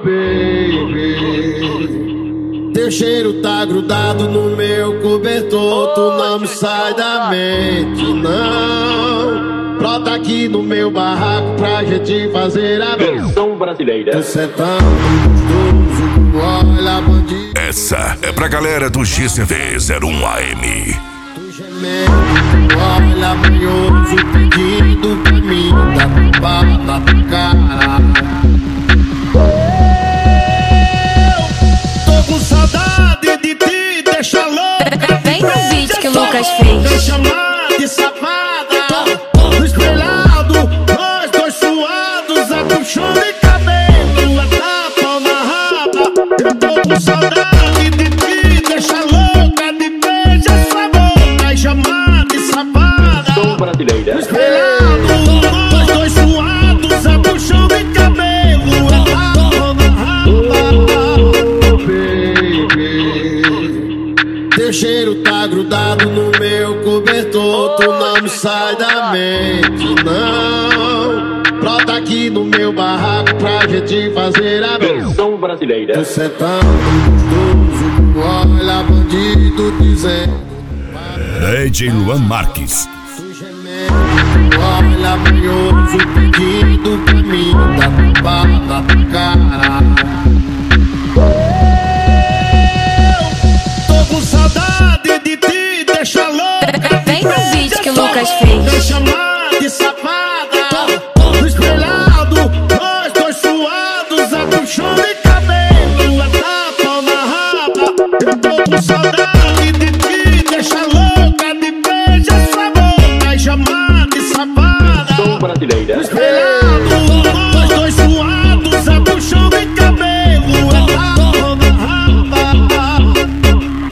baby. Teu cheiro tá grudado no meu cobertor, tu não me sai da mente, não. Brota aqui no meu barraco pra gente fazer a versão brasileira. Você é tão gostoso, olha bandido. Essa é pra galera do GCV 01 AM. Olha manhoso pedindo pra mim, dá pra na tua cara. Tô com saudade de ti, deixa louca. Vem no beat que o Lucas fez. Deixa chamar de safada. No espelhado, nós dois suados, a puxão de cabelo, a tapa na raba. Eu tô com saudade de ti, deixa louca, de beijar sua boca e chamar de safada. Brasileira. No espelhado, nós dois suados, a puxão de cabelo, a tapa na raba. Baby, teu cheiro tá grudado no meu cobertor, tu não me sai da mente, não. Brota aqui no meu barraco pra gente fazer a versão brasileira. Você é tão gostoso, olha bandido dizendo. DJ Luan Marques. Tu gemendo, olha manhoso pedindo pra mim, dá